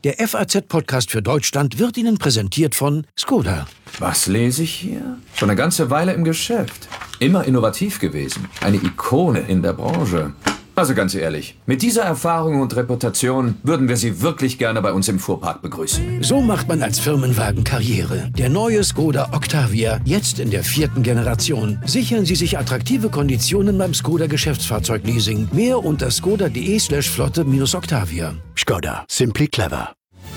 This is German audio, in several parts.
Der FAZ-Podcast für Deutschland wird Ihnen präsentiert von Skoda. Was lese ich hier? Schon eine ganze Weile im Geschäft. Immer innovativ gewesen. Eine Ikone in der Branche. Also ganz ehrlich, mit dieser Erfahrung und Reputation würden wir Sie wirklich gerne bei uns im Fuhrpark begrüßen. So macht man als Firmenwagen Karriere. Der neue Skoda Octavia, jetzt in der 4. Generation. Sichern Sie sich attraktive Konditionen beim Skoda Geschäftsfahrzeugleasing. Mehr unter skoda.de/flotte-Octavia. Skoda. Simply clever.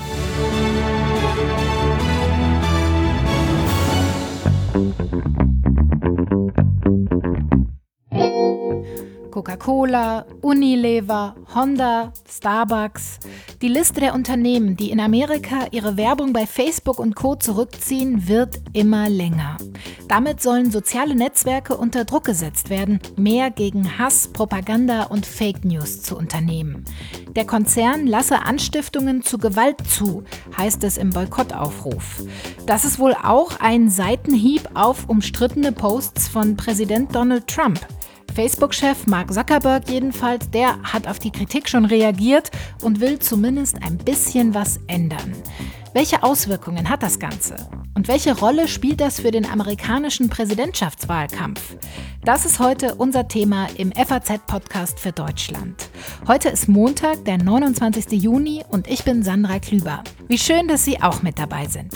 Coca-Cola, Unilever, Honda, Starbucks. Die Liste der Unternehmen, die in Amerika ihre Werbung bei Facebook und Co. zurückziehen, wird immer länger. Damit sollen soziale Netzwerke unter Druck gesetzt werden, mehr gegen Hass, Propaganda und Fake News zu unternehmen. Der Konzern lasse Anstiftungen zu Gewalt zu, heißt es im Boykottaufruf. Das ist wohl auch ein Seitenhieb auf umstrittene Posts von Präsident Donald Trump. Facebook-Chef Mark Zuckerberg jedenfalls, der hat auf die Kritik schon reagiert und will zumindest ein bisschen was ändern. Welche Auswirkungen hat das Ganze? Und welche Rolle spielt das für den amerikanischen Präsidentschaftswahlkampf? Das ist heute unser Thema im FAZ-Podcast für Deutschland. Heute ist Montag, der 29. Juni und ich bin Sandra Klüber. Wie schön, dass Sie auch mit dabei sind.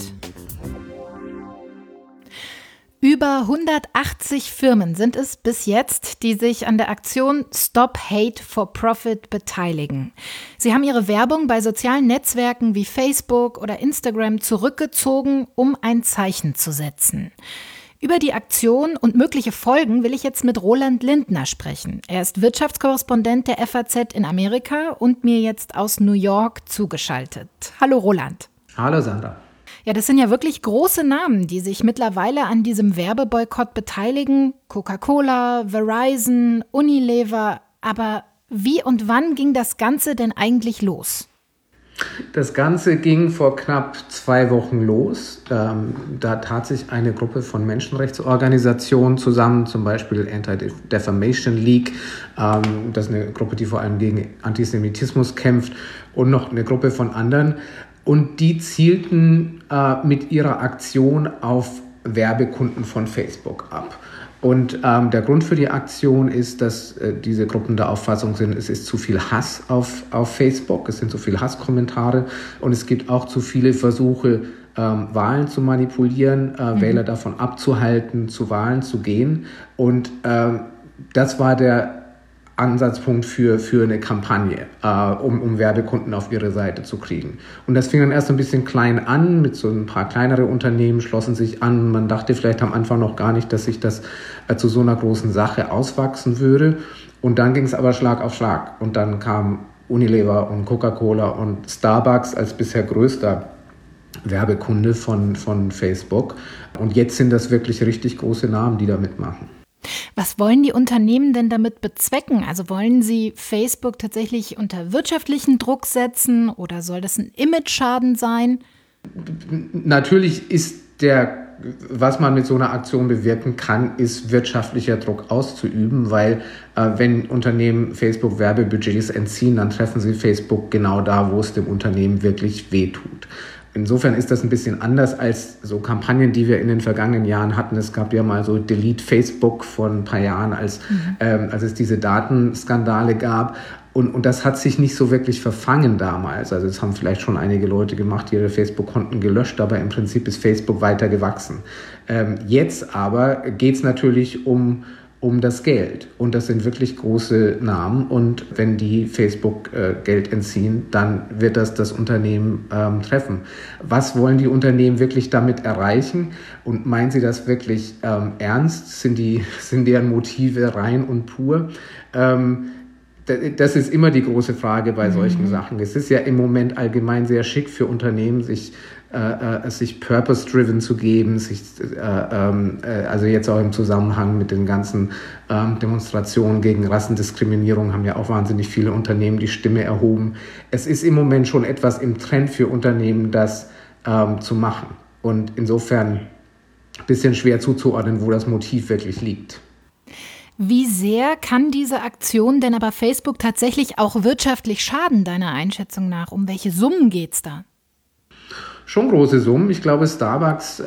Über 180 Firmen sind es bis jetzt, die sich an der Aktion Stop Hate for Profit beteiligen. Sie haben ihre Werbung bei sozialen Netzwerken wie Facebook oder Instagram zurückgezogen, um ein Zeichen zu setzen. Über die Aktion und mögliche Folgen will ich jetzt mit Roland Lindner sprechen. Er ist Wirtschaftskorrespondent der FAZ in Amerika und mir jetzt aus New York zugeschaltet. Hallo Roland. Hallo Sandra. Ja, das sind ja wirklich große Namen, die sich mittlerweile an diesem Werbeboykott beteiligen. Coca-Cola, Verizon, Unilever. Aber wie und wann ging das Ganze denn eigentlich los? Das Ganze ging vor knapp 2 Wochen los. Da tat sich eine Gruppe von Menschenrechtsorganisationen zusammen, zum Beispiel Anti-Defamation League. Das ist eine Gruppe, die vor allem gegen Antisemitismus kämpft, und noch eine Gruppe von anderen. Und die zielten mit ihrer Aktion auf Werbekunden von Facebook ab. Und der Grund für die Aktion ist, dass diese Gruppen der Auffassung sind, es ist zu viel Hass auf Facebook, es sind zu viele Hasskommentare und es gibt auch zu viele Versuche, Wahlen zu manipulieren, Wähler davon abzuhalten, zu Wahlen zu gehen. Und das war der Ansatzpunkt für eine Kampagne, um Werbekunden auf ihre Seite zu kriegen. Und das fing dann erst ein bisschen klein an, mit so ein paar kleinere Unternehmen schlossen sich an. Man dachte vielleicht am Anfang noch gar nicht, dass sich das zu so einer großen Sache auswachsen würde. Und dann ging es aber Schlag auf Schlag. Und dann kam Unilever und Coca-Cola und Starbucks als bisher größter Werbekunde von Facebook. Und jetzt sind das wirklich richtig große Namen, die da mitmachen. Was wollen die Unternehmen denn damit bezwecken? Also wollen sie Facebook tatsächlich unter wirtschaftlichen Druck setzen oder soll das ein Imageschaden sein? Natürlich ist was man mit so einer Aktion bewirken kann, ist wirtschaftlicher Druck auszuüben, weil wenn Unternehmen Facebook Werbebudgets entziehen, dann treffen sie Facebook genau da, wo es dem Unternehmen wirklich wehtut. Insofern ist das ein bisschen anders als so Kampagnen, die wir in den vergangenen Jahren hatten. Es gab ja mal so Delete Facebook vor ein paar Jahren, als es diese Datenskandale gab. Und das hat sich nicht so wirklich verfangen damals. Also es haben vielleicht schon einige Leute gemacht, die ihre Facebook-Konten gelöscht, aber im Prinzip ist Facebook weiter gewachsen. Jetzt aber geht es natürlich um das Geld. Und das sind wirklich große Namen. Und wenn die Facebook Geld entziehen, dann wird das Unternehmen treffen. Was wollen die Unternehmen wirklich damit erreichen? Und meinen sie das wirklich ernst? Sind deren Motive rein und pur? Das ist immer die große Frage bei solchen Sachen. Es ist ja im Moment allgemein sehr schick für Unternehmen, sich purpose-driven zu geben, also jetzt auch im Zusammenhang mit den ganzen Demonstrationen gegen Rassendiskriminierung haben ja auch wahnsinnig viele Unternehmen die Stimme erhoben. Es ist im Moment schon etwas im Trend für Unternehmen, das zu machen. Und insofern ein bisschen schwer zuzuordnen, wo das Motiv wirklich liegt. Wie sehr kann diese Aktion denn aber Facebook tatsächlich auch wirtschaftlich schaden, deiner Einschätzung nach? Um welche Summen geht's da? Schon große Summen. Ich glaube, Starbucks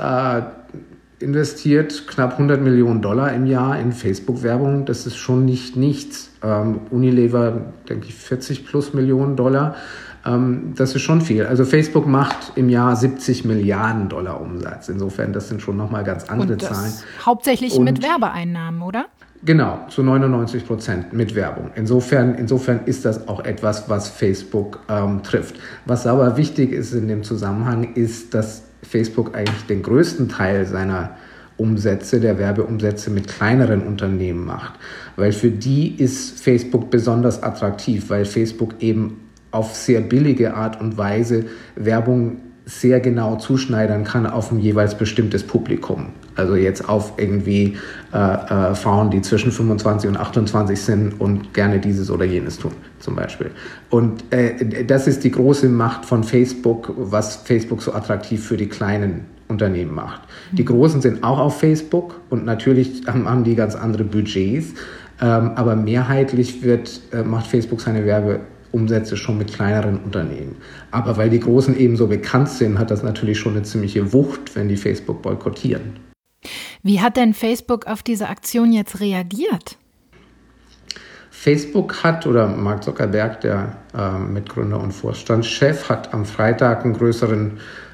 investiert knapp $100 Millionen im Jahr in Facebook-Werbung. Das ist schon nicht nichts. Unilever, denke ich, 40 plus Millionen $. Das ist schon viel. Also Facebook macht im Jahr $70 Milliarden Umsatz. Insofern, das sind schon nochmal ganz andere Zahlen. Hauptsächlich mit Werbeeinnahmen, oder? Genau, zu 99% mit Werbung. Insofern ist das auch etwas, was Facebook trifft. Was aber wichtig ist in dem Zusammenhang, ist, dass Facebook eigentlich den größten Teil seiner Umsätze, der Werbeumsätze mit kleineren Unternehmen macht. Weil für die ist Facebook besonders attraktiv, weil Facebook eben auf sehr billige Art und Weise Werbung sehr genau zuschneidern kann auf ein jeweils bestimmtes Publikum. Also jetzt auf irgendwie Frauen, die zwischen 25 und 28 sind und gerne dieses oder jenes tun, zum Beispiel. Und das ist die große Macht von Facebook, was Facebook so attraktiv für die kleinen Unternehmen macht. Die Großen sind auch auf Facebook und natürlich haben die ganz andere Budgets, aber mehrheitlich macht Facebook seine Werbeumsätze schon mit kleineren Unternehmen. Aber weil die Großen eben so bekannt sind, hat das natürlich schon eine ziemliche Wucht, wenn die Facebook boykottieren. Wie hat denn Facebook auf diese Aktion jetzt reagiert? Facebook oder Mark Zuckerberg, der Mitgründer und Vorstandschef, hat am Freitag einen größeren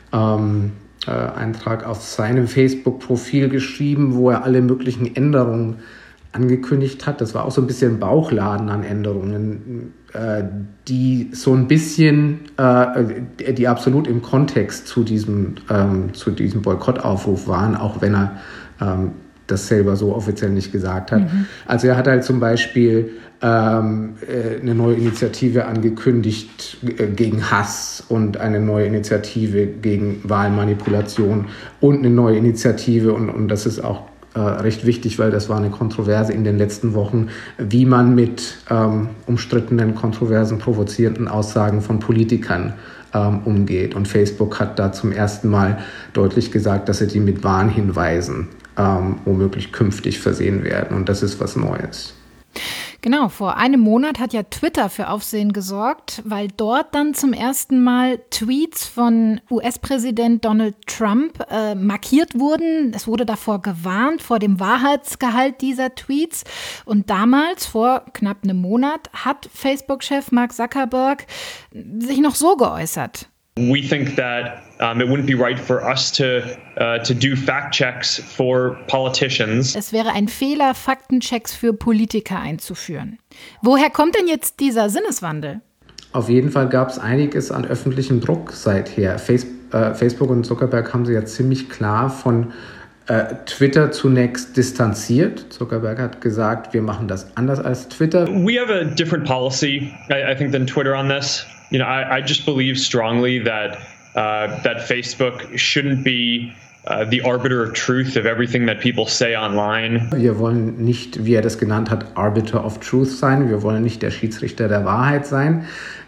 Eintrag auf seinem Facebook-Profil geschrieben, wo er alle möglichen Änderungen angekündigt hat. Das war auch so ein bisschen Bauchladen an Änderungen, die so ein bisschen, die absolut im Kontext zu diesem Boykottaufruf waren, auch wenn er das selber so offiziell nicht gesagt hat. Also er hat halt zum Beispiel eine neue Initiative angekündigt gegen Hass und eine neue Initiative gegen Wahlmanipulation und eine neue Initiative, und das ist auch recht wichtig, weil das war eine Kontroverse in den letzten Wochen, wie man mit umstrittenen, kontroversen, provozierenden Aussagen von Politikern umgeht. Und Facebook hat da zum ersten Mal deutlich gesagt, dass sie die mit Warnhinweisen womöglich künftig versehen werden. Und das ist was Neues. Genau, vor einem Monat hat ja Twitter für Aufsehen gesorgt, weil dort dann zum ersten Mal Tweets von US-Präsident Donald Trump markiert wurden. Es wurde davor gewarnt, vor dem Wahrheitsgehalt dieser Tweets. Und damals, vor knapp einem Monat, hat Facebook-Chef Mark Zuckerberg sich noch so geäußert. We think that it wouldn't be right for us to do fact checks for politicians. Es wäre ein Fehler, Faktenchecks für Politiker einzuführen. Woher kommt denn jetzt dieser Sinneswandel? Auf jeden Fall gab es einiges an öffentlichem Druck seither. Facebook und Zuckerberg haben sich ja ziemlich klar von Twitter zunächst distanziert. Zuckerberg hat gesagt, wir machen das anders als Twitter. We have a different policy, I think, than Twitter on this. You know, I just believe strongly that Facebook shouldn't be the arbiter of truth of everything that people say online. Wir wollen nicht, wie er das genannt hat, Arbiter of Truth sein. Wir wollen nicht der Schiedsrichter der Wahrheit sein.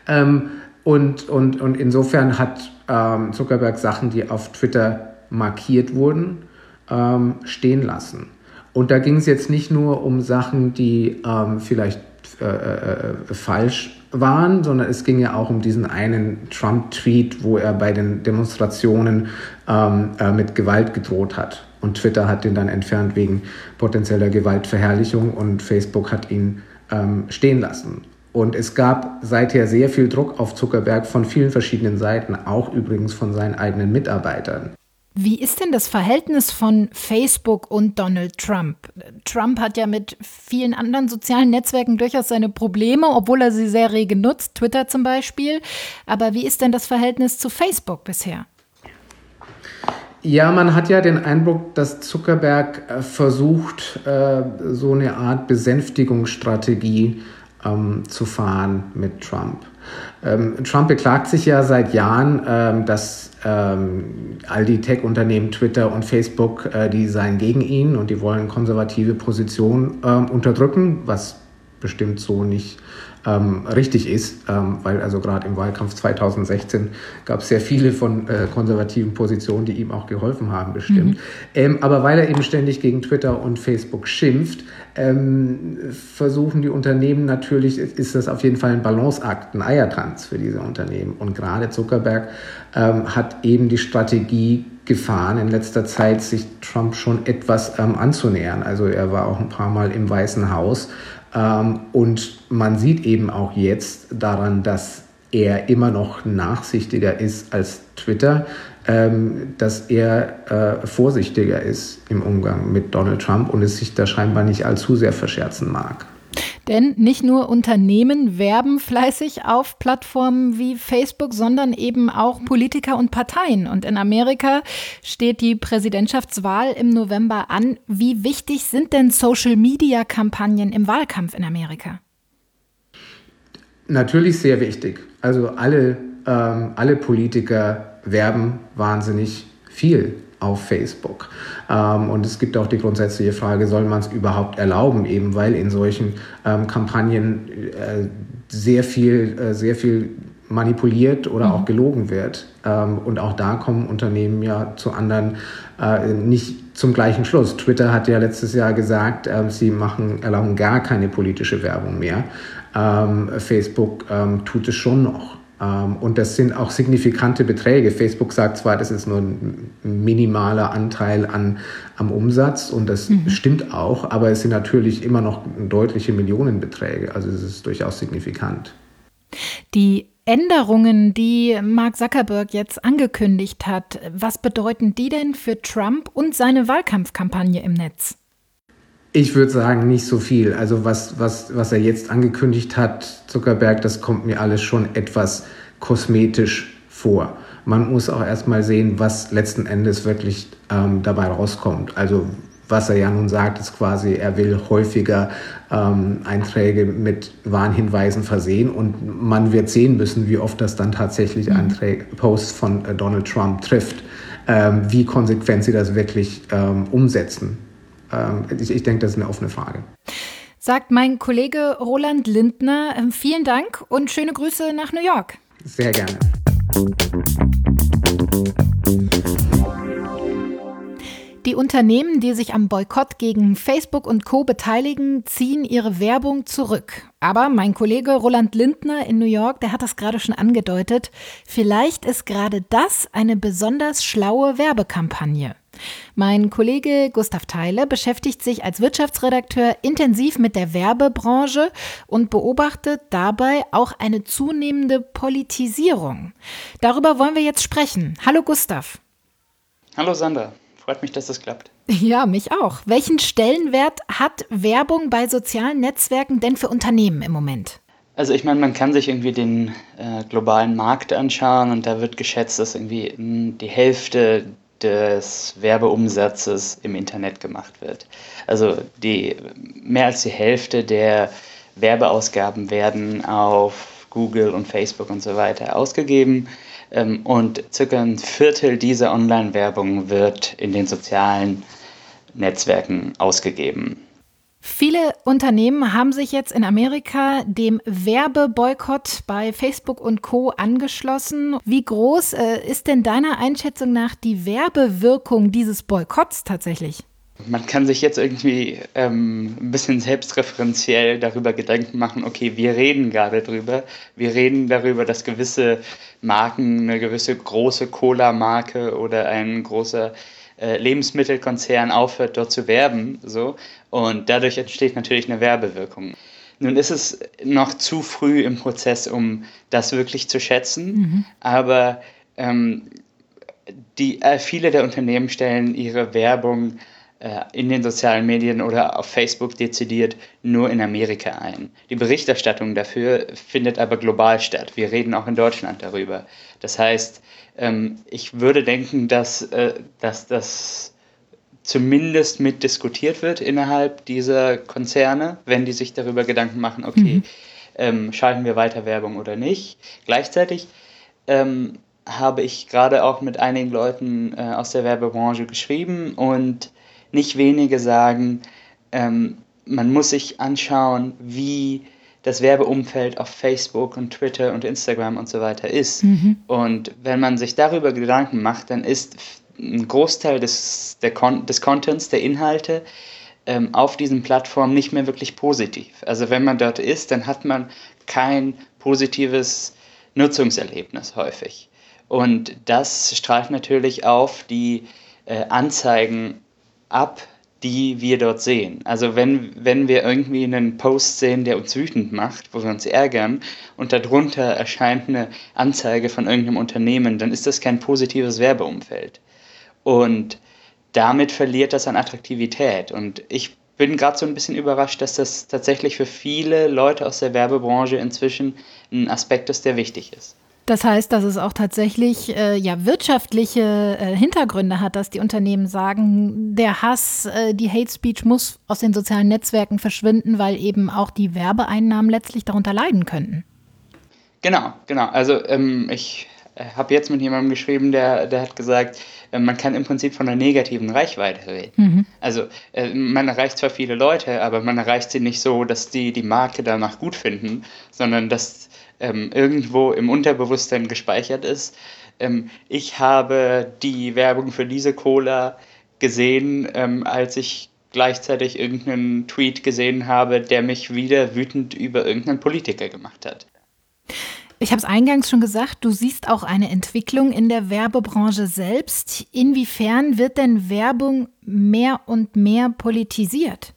Und insofern hat Zuckerberg Sachen, die auf Twitter markiert wurden, stehen lassen. Und da ging es jetzt nicht nur um Sachen, die vielleicht falsch waren, sondern es ging ja auch um diesen einen Trump-Tweet, wo er bei den Demonstrationen mit Gewalt gedroht hat. Und Twitter hat den dann entfernt wegen potenzieller Gewaltverherrlichung und Facebook hat ihn stehen lassen. Und es gab seither sehr viel Druck auf Zuckerberg von vielen verschiedenen Seiten, auch übrigens von seinen eigenen Mitarbeitern. Wie ist denn das Verhältnis von Facebook und Donald Trump? Trump hat ja mit vielen anderen sozialen Netzwerken durchaus seine Probleme, obwohl er sie sehr rege nutzt, Twitter zum Beispiel. Aber wie ist denn das Verhältnis zu Facebook bisher? Ja, man hat ja den Eindruck, dass Zuckerberg versucht, so eine Art Besänftigungsstrategie zu fahren mit Trump. Trump beklagt sich ja seit Jahren, dass all die Tech-Unternehmen Twitter und Facebook, die seien gegen ihn und die wollen konservative Positionen unterdrücken, was bestimmt so nicht richtig ist, weil also gerade im Wahlkampf 2016 gab es sehr viele von konservativen Positionen, die ihm auch geholfen haben, bestimmt. Aber weil er eben ständig gegen Twitter und Facebook schimpft, versuchen die Unternehmen natürlich, ist das auf jeden Fall ein Balanceakt, ein Eiertanz für diese Unternehmen. Und gerade Zuckerberg hat eben die Strategie gefahren, in letzter Zeit sich Trump schon etwas anzunähern. Also er war auch ein paar Mal im Weißen Haus. Und man sieht eben auch jetzt daran, dass er immer noch nachsichtiger ist als Twitter, dass er vorsichtiger ist im Umgang mit Donald Trump und es sich da scheinbar nicht allzu sehr verscherzen mag. Denn nicht nur Unternehmen werben fleißig auf Plattformen wie Facebook, sondern eben auch Politiker und Parteien. Und in Amerika steht die Präsidentschaftswahl im November an. Wie wichtig sind denn Social-Media-Kampagnen im Wahlkampf in Amerika? Natürlich sehr wichtig. Also alle Politiker werben wahnsinnig viel auf Facebook. Und es gibt auch die grundsätzliche Frage, soll man es überhaupt erlauben, eben weil in solchen Kampagnen sehr viel manipuliert oder auch gelogen wird. Und auch da kommen Unternehmen ja zu anderen, nicht zum gleichen Schluss. Twitter hat ja letztes Jahr gesagt, sie erlauben gar keine politische Werbung mehr. Facebook tut es schon noch. Und das sind auch signifikante Beträge. Facebook sagt zwar, das ist nur ein minimaler Anteil am Umsatz und das stimmt auch, aber es sind natürlich immer noch deutliche Millionenbeträge. Also es ist durchaus signifikant. Die Änderungen, die Mark Zuckerberg jetzt angekündigt hat, was bedeuten die denn für Trump und seine Wahlkampfkampagne im Netz? Ich würde sagen, nicht so viel. Also was er jetzt angekündigt hat, Zuckerberg, das kommt mir alles schon etwas kosmetisch vor. Man muss auch erstmal sehen, was letzten Endes wirklich dabei rauskommt. Also was er ja nun sagt, ist quasi, er will häufiger Einträge mit Warnhinweisen versehen und man wird sehen müssen, wie oft das dann tatsächlich Posts von Donald Trump trifft, wie konsequent sie das wirklich umsetzen. Ich denke, das ist eine offene Frage. Sagt mein Kollege Roland Lindner. Vielen Dank und schöne Grüße nach New York. Sehr gerne. Die Unternehmen, die sich am Boykott gegen Facebook und Co. beteiligen, ziehen ihre Werbung zurück. Aber mein Kollege Roland Lindner in New York, der hat das gerade schon angedeutet, vielleicht ist gerade das eine besonders schlaue Werbekampagne. Mein Kollege Gustav Theile beschäftigt sich als Wirtschaftsredakteur intensiv mit der Werbebranche und beobachtet dabei auch eine zunehmende Politisierung. Darüber wollen wir jetzt sprechen. Hallo Gustav. Hallo Sandra. Freut mich, dass das klappt. Ja, mich auch. Welchen Stellenwert hat Werbung bei sozialen Netzwerken denn für Unternehmen im Moment? Also ich meine, man kann sich irgendwie den globalen Markt anschauen und da wird geschätzt, dass irgendwie die Hälfte des Werbeumsatzes im Internet gemacht wird. Also mehr als die Hälfte der Werbeausgaben werden auf Google und Facebook und so weiter ausgegeben. Und circa ein Viertel dieser Online-Werbung wird in den sozialen Netzwerken ausgegeben. Viele Unternehmen haben sich jetzt in Amerika dem Werbeboykott bei Facebook und Co. angeschlossen. Wie groß ist denn deiner Einschätzung nach die Werbewirkung dieses Boykotts tatsächlich? Man kann sich jetzt irgendwie ein bisschen selbstreferenziell darüber Gedanken machen, okay, wir reden gerade drüber. Wir reden darüber, dass gewisse Marken, eine gewisse große Cola-Marke oder ein großer Lebensmittelkonzern aufhört, dort zu werben. So. Und dadurch entsteht natürlich eine Werbewirkung. Nun ist es noch zu früh im Prozess, um das wirklich zu schätzen, aber viele der Unternehmen stellen ihre Werbung in den sozialen Medien oder auf Facebook dezidiert nur in Amerika ein. Die Berichterstattung dafür findet aber global statt. Wir reden auch in Deutschland darüber. Das heißt, ich würde denken, dass das zumindest mit diskutiert wird innerhalb dieser Konzerne, wenn die sich darüber Gedanken machen, okay, schalten wir weiter Werbung oder nicht. Gleichzeitig habe ich gerade auch mit einigen Leuten aus der Werbebranche geschrieben und nicht wenige sagen, man muss sich anschauen, wie das Werbeumfeld auf Facebook und Twitter und Instagram und so weiter ist. Und wenn man sich darüber Gedanken macht, dann ist ein Großteil des Contents, der Inhalte auf diesen Plattformen nicht mehr wirklich positiv. Also wenn man dort ist, dann hat man kein positives Nutzungserlebnis häufig. Und das strahlt natürlich auf die Anzeigen ab, die wir dort sehen. Also wenn wir irgendwie einen Post sehen, der uns wütend macht, wo wir uns ärgern und darunter erscheint eine Anzeige von irgendeinem Unternehmen, dann ist das kein positives Werbeumfeld. Und damit verliert das an Attraktivität. Und ich bin gerade so ein bisschen überrascht, dass das tatsächlich für viele Leute aus der Werbebranche inzwischen ein Aspekt ist, der wichtig ist. Das heißt, dass es auch tatsächlich wirtschaftliche Hintergründe hat, dass die Unternehmen sagen, der Hass, die Hate Speech muss aus den sozialen Netzwerken verschwinden, weil eben auch die Werbeeinnahmen letztlich darunter leiden könnten. Genau. Also ich habe jetzt mit jemandem geschrieben, der hat gesagt, man kann im Prinzip von einer negativen Reichweite reden. Also man erreicht zwar viele Leute, aber man erreicht sie nicht so, dass die Marke danach gut finden, sondern dass irgendwo im Unterbewusstsein gespeichert ist. Ich habe die Werbung für diese Cola gesehen, als ich gleichzeitig irgendeinen Tweet gesehen habe, der mich wieder wütend über irgendeinen Politiker gemacht hat. Ich habe es eingangs schon gesagt, du siehst auch eine Entwicklung in der Werbebranche selbst. Inwiefern wird denn Werbung mehr und mehr politisiert?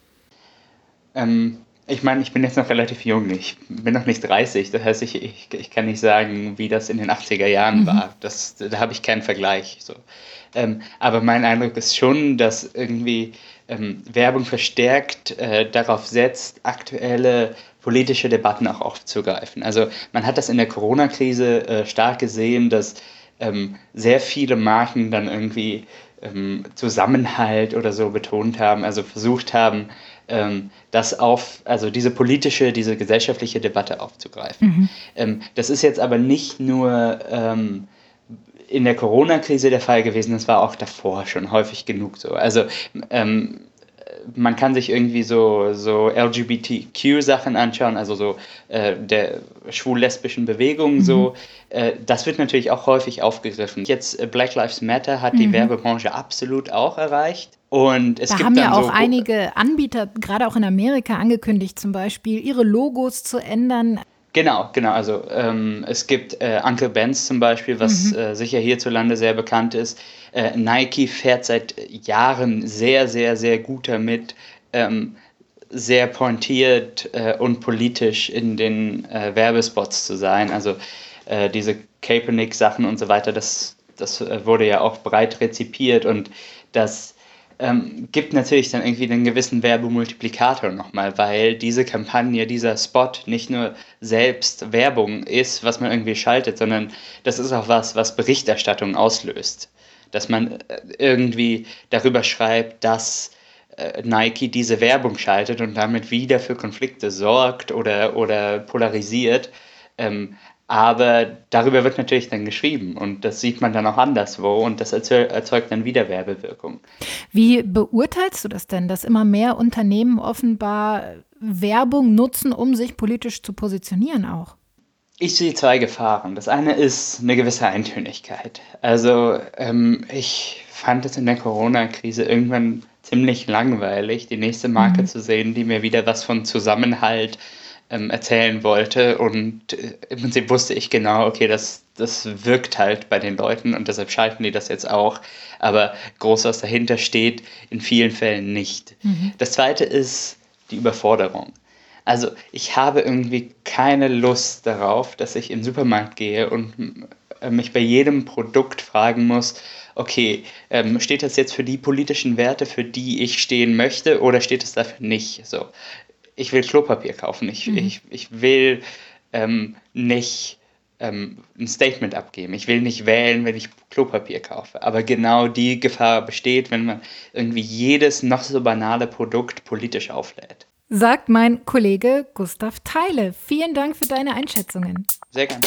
Ich meine, ich bin jetzt noch relativ jung, ich bin noch nicht 30, das heißt, ich kann nicht sagen, wie das in den 80er Jahren war. Da habe ich keinen Vergleich. So. Aber mein Eindruck ist schon, dass irgendwie Werbung verstärkt darauf setzt, aktuelle politische Debatten auch aufzugreifen. Also man hat das in der Corona-Krise stark gesehen, dass sehr viele Marken dann irgendwie Zusammenhalt oder so betont haben, also versucht haben, diese gesellschaftliche Debatte aufzugreifen. Das ist jetzt aber nicht nur in der Corona-Krise der Fall gewesen, das war auch davor schon häufig genug so. Also man kann sich irgendwie so LGBTQ-Sachen anschauen, also so der schwul-lesbischen Bewegung so. Das wird natürlich auch häufig aufgegriffen. Jetzt Black Lives Matter hat die Werbebranche absolut auch erreicht. Und es gibt haben ja auch einige Anbieter, gerade auch in Amerika, angekündigt, zum Beispiel ihre Logos zu ändern. Genau. Also es gibt Uncle Ben's zum Beispiel, was sicher hierzulande sehr bekannt ist. Nike fährt seit Jahren sehr, sehr, sehr gut damit, sehr pointiert und politisch in den Werbespots zu sein. Also diese Kaepernick-Sachen und so weiter, das wurde ja auch breit rezipiert und das gibt natürlich dann irgendwie einen gewissen Werbemultiplikator nochmal, weil diese Kampagne, dieser Spot nicht nur selbst Werbung ist, was man irgendwie schaltet, sondern das ist auch was Berichterstattung auslöst. Dass man irgendwie darüber schreibt, dass Nike diese Werbung schaltet und damit wieder für Konflikte sorgt oder polarisiert. Aber darüber wird natürlich dann geschrieben und das sieht man dann auch anderswo und das erzeugt dann wieder Werbewirkung. Wie beurteilst du das denn, dass immer mehr Unternehmen offenbar Werbung nutzen, um sich politisch zu positionieren auch? Ich sehe zwei Gefahren. Das eine ist eine gewisse Eintönigkeit. Also ich fand es in der Corona-Krise irgendwann ziemlich langweilig, die nächste Marke zu sehen, die mir wieder was von Zusammenhalt erzählen wollte und im Prinzip wusste ich genau, okay, das wirkt halt bei den Leuten und deshalb schalten die das jetzt auch, aber groß was dahinter steht, in vielen Fällen nicht. Das zweite ist die Überforderung. Also ich habe irgendwie keine Lust darauf, dass ich in den Supermarkt gehe und mich bei jedem Produkt fragen muss, okay, steht das jetzt für die politischen Werte, für die ich stehen möchte oder steht es dafür nicht? So. Ich will Klopapier kaufen. Ich will nicht ein Statement abgeben. Ich will nicht wählen, wenn ich Klopapier kaufe. Aber genau die Gefahr besteht, wenn man irgendwie jedes noch so banale Produkt politisch auflädt. Sagt mein Kollege Gustav Theile. Vielen Dank für deine Einschätzungen. Sehr gerne.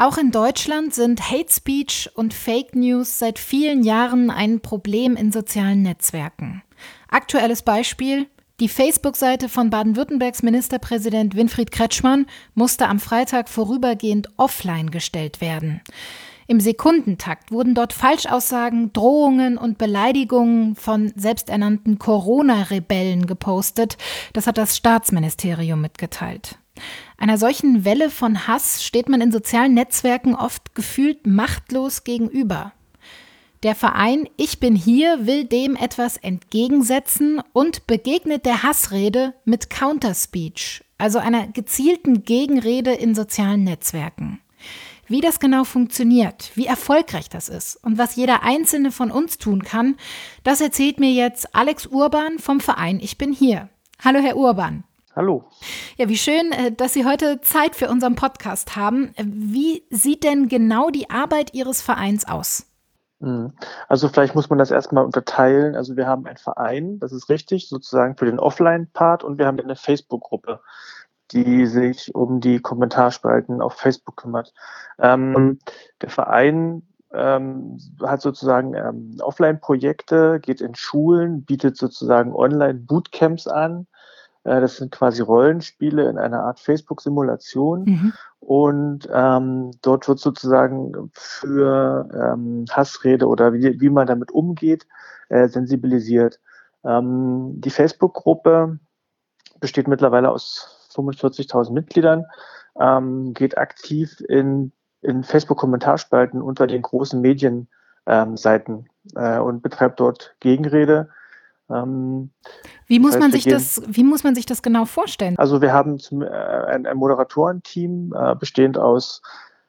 Auch in Deutschland sind Hate Speech und Fake News seit vielen Jahren ein Problem in sozialen Netzwerken. Aktuelles Beispiel: Die Facebook-Seite von Baden-Württembergs Ministerpräsident Winfried Kretschmann musste am Freitag vorübergehend offline gestellt werden. Im Sekundentakt wurden dort Falschaussagen, Drohungen und Beleidigungen von selbsternannten Corona-Rebellen gepostet. Das hat das Staatsministerium mitgeteilt. Einer solchen Welle von Hass steht man in sozialen Netzwerken oft gefühlt machtlos gegenüber. Der Verein Ich bin hier will dem etwas entgegensetzen und begegnet der Hassrede mit Counterspeech, also einer gezielten Gegenrede in sozialen Netzwerken. Wie das genau funktioniert, wie erfolgreich das ist und was jeder Einzelne von uns tun kann, das erzählt mir jetzt Alex Urban vom Verein Ich bin hier. Hallo, Herr Urban. Hallo. Ja, wie schön, dass Sie heute Zeit für unseren Podcast haben. Wie sieht denn genau die Arbeit Ihres Vereins aus? Also vielleicht muss man das erstmal unterteilen. Also wir haben einen Verein, das ist richtig, sozusagen für den Offline-Part, und wir haben eine Facebook-Gruppe, die sich um die Kommentarspalten auf Facebook kümmert. Der Verein hat sozusagen Offline-Projekte, geht in Schulen, bietet sozusagen Online-Bootcamps an. Das sind quasi Rollenspiele in einer Art Facebook-Simulation. Und dort wird sozusagen für Hassrede oder wie man damit umgeht, sensibilisiert. Die Facebook-Gruppe besteht mittlerweile aus 45.000 Mitgliedern, geht aktiv in Facebook-Kommentarspalten unter den großen Medienseiten und betreibt dort Gegenrede. Wie muss man sich das genau vorstellen? Also wir haben ein Moderatorenteam, bestehend aus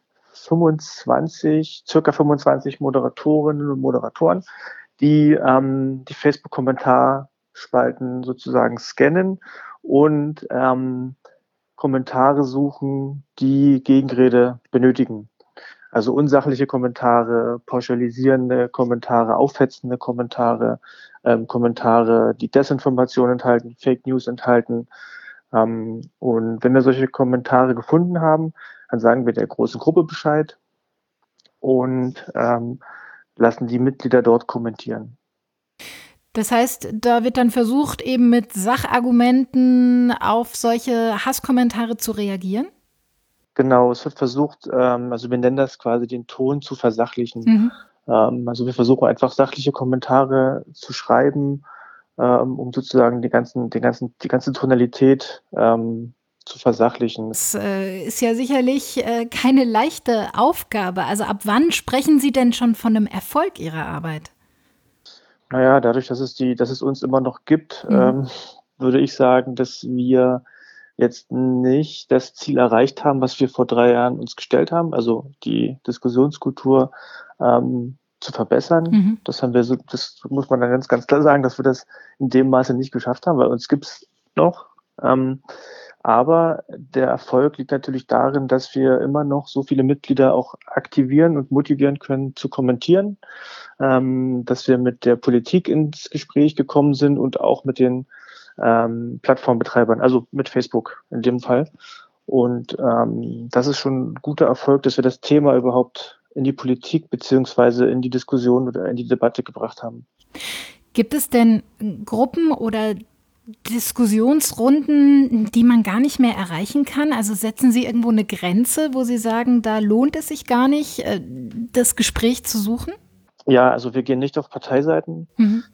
circa 25 Moderatorinnen und Moderatoren, die die Facebook-Kommentarspalten sozusagen scannen und Kommentare suchen, die Gegenrede benötigen. Also unsachliche Kommentare, pauschalisierende Kommentare, aufhetzende Kommentare, Kommentare, die Desinformation enthalten, Fake News enthalten. Und wenn wir solche Kommentare gefunden haben, dann sagen wir der großen Gruppe Bescheid und lassen die Mitglieder dort kommentieren. Das heißt, da wird dann versucht, eben mit Sachargumenten auf solche Hasskommentare zu reagieren? Genau, es wird versucht, also wir nennen das quasi den Ton zu versachlichen. Also wir versuchen einfach sachliche Kommentare zu schreiben, um sozusagen die ganze Tonalität zu versachlichen. Das ist ja sicherlich keine leichte Aufgabe. Also ab wann sprechen Sie denn schon von einem Erfolg Ihrer Arbeit? Naja, dadurch, dass es uns immer noch gibt, würde ich sagen, dass wir jetzt nicht das Ziel erreicht haben, was wir vor 3 Jahren uns gestellt haben, also die Diskussionskultur zu verbessern. Das muss man dann ganz klar sagen, dass wir das in dem Maße nicht geschafft haben, weil uns gibt's noch. Aber der Erfolg liegt natürlich darin, dass wir immer noch so viele Mitglieder auch aktivieren und motivieren können zu kommentieren, dass wir mit der Politik ins Gespräch gekommen sind und auch mit den Plattformbetreibern, also mit Facebook in dem Fall. Und das ist schon ein guter Erfolg, dass wir das Thema überhaupt in die Politik beziehungsweise in die Diskussion oder in die Debatte gebracht haben. Gibt es denn Gruppen oder Diskussionsrunden, die man gar nicht mehr erreichen kann? Also setzen Sie irgendwo eine Grenze, wo Sie sagen, da lohnt es sich gar nicht, das Gespräch zu suchen? Ja, also wir gehen nicht auf Parteiseiten.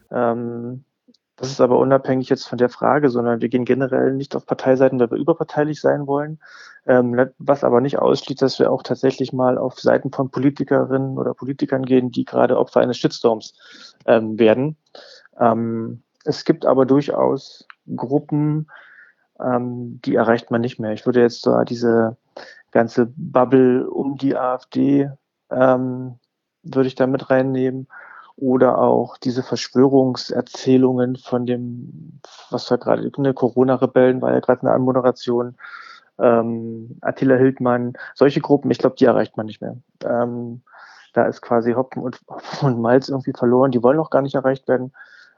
Das ist aber unabhängig jetzt von der Frage, sondern wir gehen generell nicht auf Parteiseiten, weil wir überparteilich sein wollen. Was aber nicht ausschließt, dass wir auch tatsächlich mal auf Seiten von Politikerinnen oder Politikern gehen, die gerade Opfer eines Shitstorms werden. Es gibt aber durchaus Gruppen, die erreicht man nicht mehr. Ich würde jetzt so diese ganze Bubble um die AfD würde ich da mit reinnehmen. Oder auch diese Verschwörungserzählungen von dem, was war gerade, ne, Corona-Rebellen war ja gerade eine Anmoderation, Attila Hildmann, solche Gruppen, ich glaube, die erreicht man nicht mehr. Da ist quasi Hopfen und Malz irgendwie verloren, die wollen auch gar nicht erreicht werden.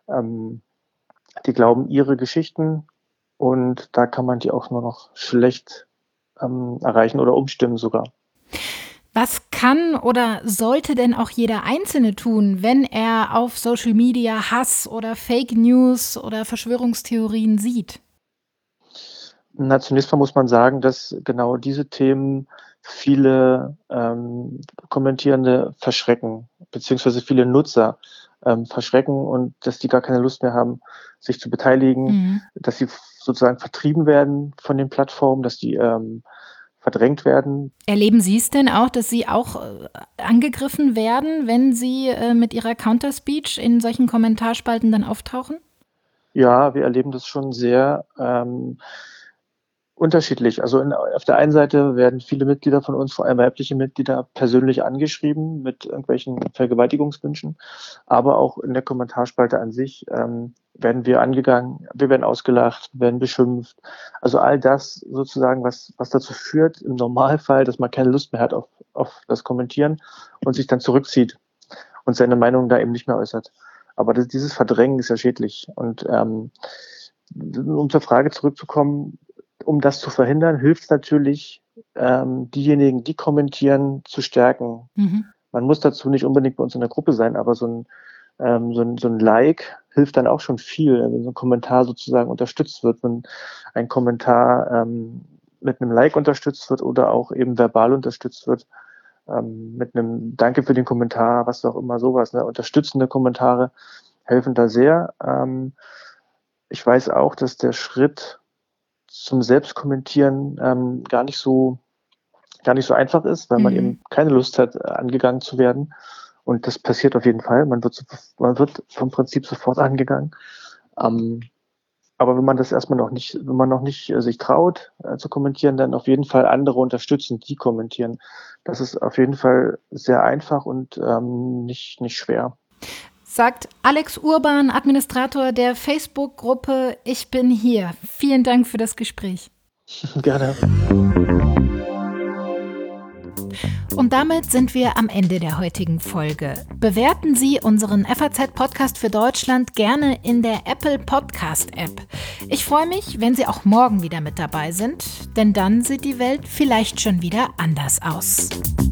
Die glauben ihre Geschichten und da kann man die auch nur noch schlecht erreichen oder umstimmen sogar. Was kann oder sollte denn auch jeder Einzelne tun, wenn er auf Social Media Hass oder Fake News oder Verschwörungstheorien sieht? Na, zunächst mal muss man sagen, dass genau diese Themen viele Kommentierende verschrecken, beziehungsweise viele Nutzer verschrecken und dass die gar keine Lust mehr haben, sich zu beteiligen, dass sie sozusagen vertrieben werden von den Plattformen, dass die verdrängt werden. Erleben Sie es denn auch, dass Sie auch angegriffen werden, wenn Sie mit Ihrer Counterspeech in solchen Kommentarspalten dann auftauchen? Ja, wir erleben das schon sehr unterschiedlich. Also auf der einen Seite werden viele Mitglieder von uns, vor allem weibliche Mitglieder, persönlich angeschrieben mit irgendwelchen Vergewaltigungswünschen. Aber auch in der Kommentarspalte an sich werden wir angegangen, wir werden ausgelacht, werden beschimpft. Also all das sozusagen, was dazu führt, im Normalfall, dass man keine Lust mehr hat auf das Kommentieren und sich dann zurückzieht und seine Meinung da eben nicht mehr äußert. Aber dieses Verdrängen ist ja schädlich. Und um zur Frage zurückzukommen, um das zu verhindern, hilft es natürlich, diejenigen, die kommentieren, zu stärken. Man muss dazu nicht unbedingt bei uns in der Gruppe sein, aber so ein Like hilft dann auch schon viel, wenn so ein Kommentar sozusagen unterstützt wird, wenn ein Kommentar mit einem Like unterstützt wird oder auch eben verbal unterstützt wird, mit einem Danke für den Kommentar, was auch immer, sowas. Ne? Unterstützende Kommentare helfen da sehr. Ich weiß auch, dass der Schritt zum Selbstkommentieren gar nicht so einfach ist, weil man eben keine Lust hat, angegangen zu werden. Und das passiert auf jeden Fall. Man wird vom Prinzip sofort angegangen. Aber wenn man das erstmal wenn man noch nicht sich traut zu kommentieren, dann auf jeden Fall andere unterstützen, die kommentieren. Das ist auf jeden Fall sehr einfach und nicht schwer. Sagt Alex Urban, Administrator der Facebook-Gruppe Ich bin hier. Vielen Dank für das Gespräch. Gerne. Und damit sind wir am Ende der heutigen Folge. Bewerten Sie unseren FAZ-Podcast für Deutschland gerne in der Apple Podcast-App. Ich freue mich, wenn Sie auch morgen wieder mit dabei sind, denn dann sieht die Welt vielleicht schon wieder anders aus.